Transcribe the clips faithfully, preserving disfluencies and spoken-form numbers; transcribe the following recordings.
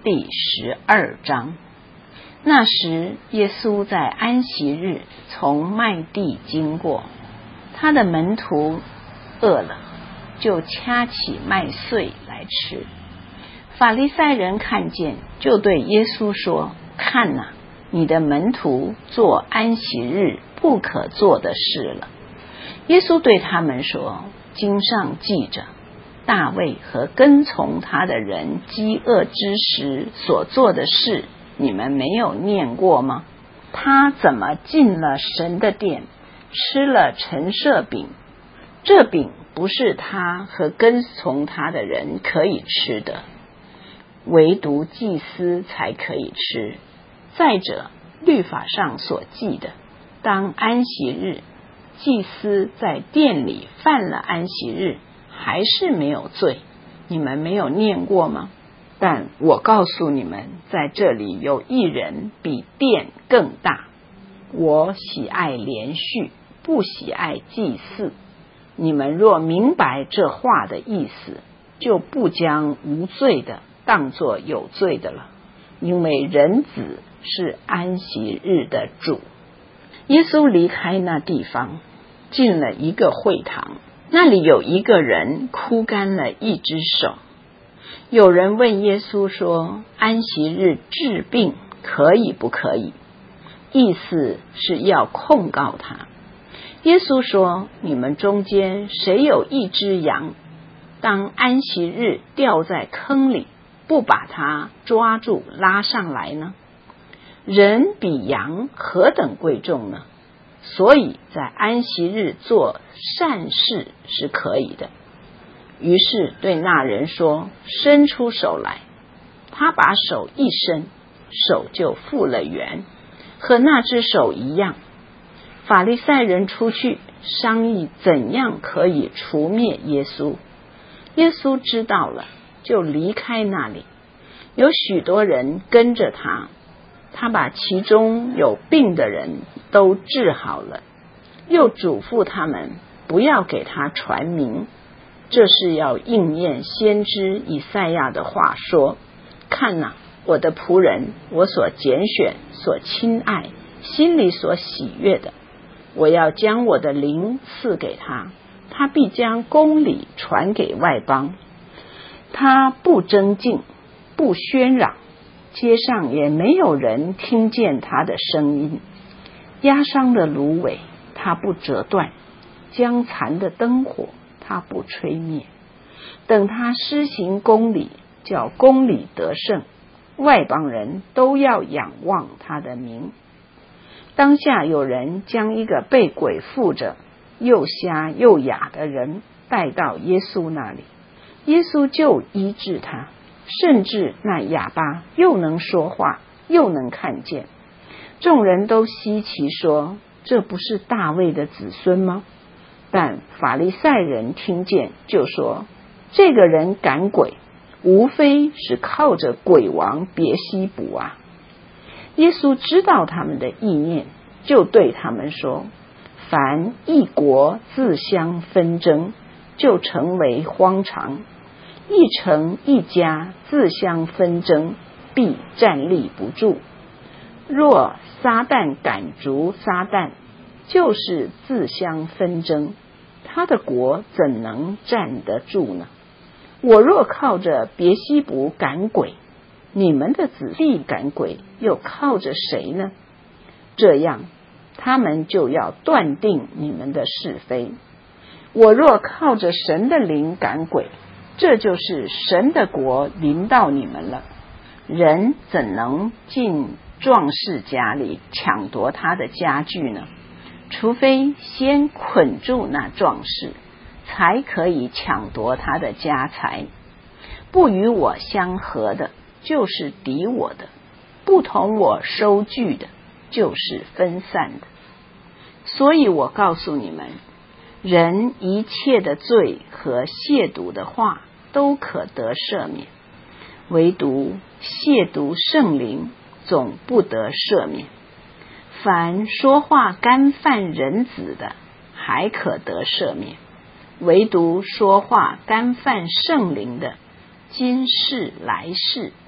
第十二章。那时，耶稣在安息日从麦地经过，他的门徒饿了，就掐起麦穗来吃。法利赛人看见，就对耶稣说：看哪，你的门徒做安息日不可做的事了。耶稣对他们说：经上记着，大卫和跟从他的人饥饿之时所做的事，你们没有念过吗？他怎么进了神的殿，吃了陈设饼？这饼不是他和跟从他的人可以吃的，唯独祭司才可以吃。再者，律法上所记的，当安息日，祭司在殿里犯了安息日，还是没有罪，你们没有念过吗？但我告诉你们，在这里有一人比殿更大。我喜爱连续，不喜爱祭祀。你们若明白这话的意思，就不将无罪的当作有罪的了，因为人子是安息日的主。耶稣离开那地方，进了一个会堂，那里有一个人枯干了一只手。有人问耶稣说：安息日治病可以不可以？意思是要控告他。耶稣说：你们中间谁有一只羊，当安息日掉在坑里，不把它抓住拉上来呢？人比羊何等贵重呢？所以在安息日做善事是可以的。于是对那人说：伸出手来。他把手一伸，手就复了原，和那只手一样。法利赛人出去商议怎样可以除灭耶稣。耶稣知道了，就离开那里。有许多人跟着他，他把其中有病的人都治好了，又嘱咐他们不要给他传名。这是要应验先知以赛亚的话说：看哪，我的仆人，我所拣选，所亲爱，心里所喜悦的，我要将我的灵赐给他，他必将公理传给外邦。他不争竞，不喧嚷，街上也没有人听见他的声音。压伤的芦苇他不折断，将残的灯火他不吹灭。等他施行公理，叫公理得胜，外邦人都要仰望他的名。当下有人将一个被鬼附着又瞎又哑的人带到耶稣那里，耶稣就医治他，甚至那哑巴又能说话，又能看见。众人都稀奇说：这不是大卫的子孙吗？但法利赛人听见，就说：这个人赶鬼，无非是靠着鬼王别西卜啊。耶稣知道他们的意念，就对他们说：凡一国自相纷争，就成为荒场；一城一家自相纷争，必站立不住。若撒旦赶逐撒旦，就是自相纷争，他的国怎能站得住呢？我若靠着别西卜赶鬼，你们的子弟赶鬼又靠着谁呢？这样，他们就要断定你们的是非。我若靠着神的灵赶鬼，这就是神的国临到你们了。人怎能进壮士家里抢夺他的家具呢？除非先捆住那壮士，才可以抢夺他的家财。不与我相合的，就是敌我的；不同我收据的，就是分散的。所以我告诉你们，人一切的罪和亵渎的话都可得赦免，唯独亵渎圣灵总不得赦免。凡说话干犯人子的，还可得赦免，唯独说话干犯圣灵的，今世来世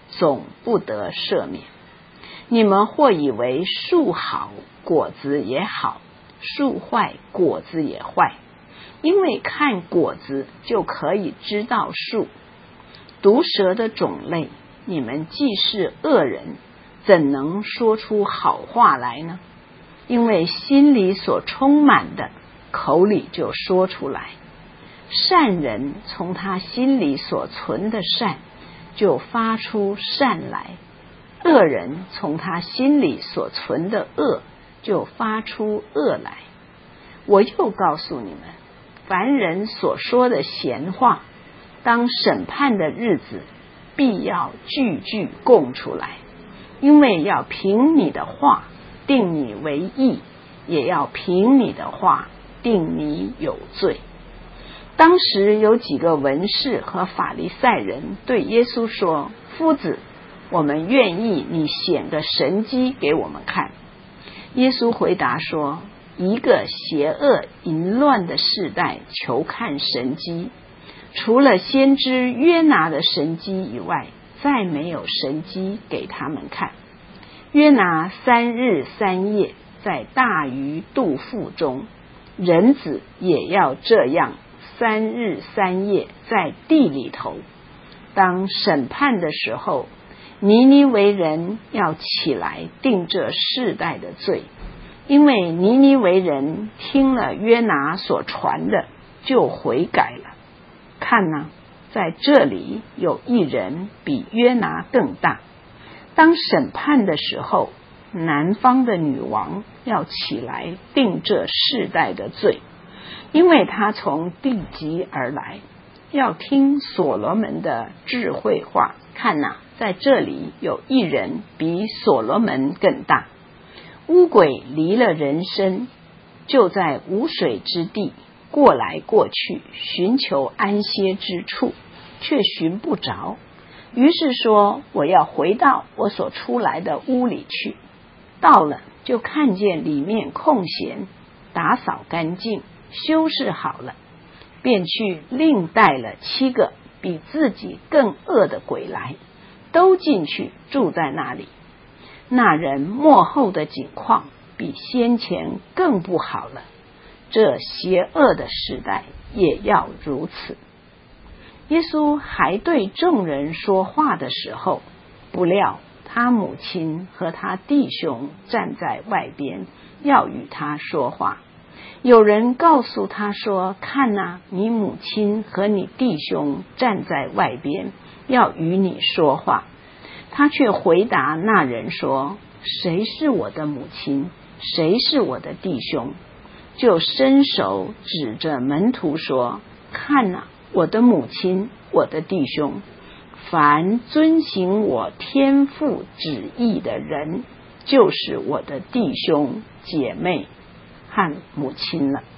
总不得赦免。你们或以为树好，果子也好；树坏，果子也坏。因为看果子就可以知道树。毒蛇的种类，你们既是恶人，怎能说出好话来呢？因为心里所充满的，口里就说出来。善人从他心里所存的善，就发出善来；恶人从他心里所存的恶，就发出恶来。我又告诉你们，凡人所说的闲话，当审判的日子，必要句句供出来，因为要凭你的话定你为义，也要凭你的话定你有罪。当时有几个文士和法利赛人对耶稣说：夫子，我们愿意你显个神迹给我们看。耶稣回答说：一个邪恶淫乱的世代求看神迹，除了先知约拿的神迹以外，再没有神迹给他们看。约拿三日三夜在大鱼肚腹中，人子也要这样三日三夜在地里头。当审判的时候，尼尼微人要起来定这世代的罪，因为尼尼微人听了约拿所传的，就悔改了。看哪，在这里有一人比约拿更大。当审判的时候，南方的女王要起来定这世代的罪，因为他从地极而来，要听所罗门的智慧话。看哪，在这里有一人比所罗门更大。污鬼离了人身，就在无水之地过来过去，寻求安歇之处，却寻不着。于是说：我要回到我所出来的屋里去。到了，就看见里面空闲，打扫干净，修饰好了，便去另带了七个比自己更恶的鬼来，都进去住在那里。那人末后的景况比先前更不好了。这邪恶的时代也要如此。耶稣还对众人说话的时候，不料他母亲和他弟兄站在外边，要与他说话。有人告诉他说：看哪，你母亲和你弟兄站在外边，要与你说话。他却回答那人说：谁是我的母亲？谁是我的弟兄？就伸手指着门徒说：看哪，我的母亲，我的弟兄，凡遵行我天父旨意的人，就是我的弟兄姐妹和母亲了。